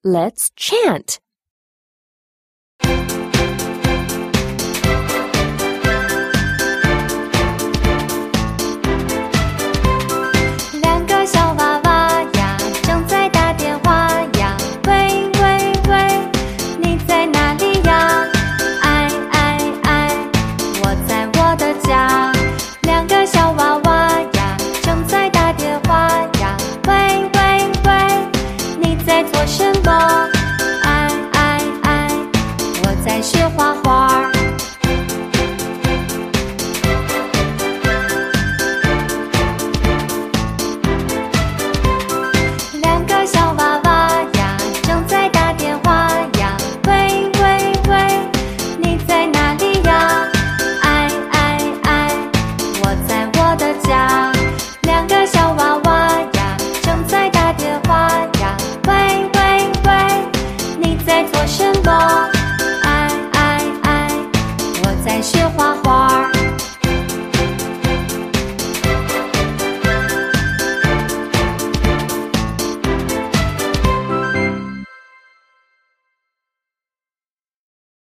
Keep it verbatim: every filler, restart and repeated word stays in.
Let's chant. 两个小娃娃呀，正在打电话呀，喂喂喂，你在哪里呀？哎哎哎，我在我的家。两个小娃娃呀，正在打电话呀，喂喂喂，你在做什么？哎哎哎，我在学画画。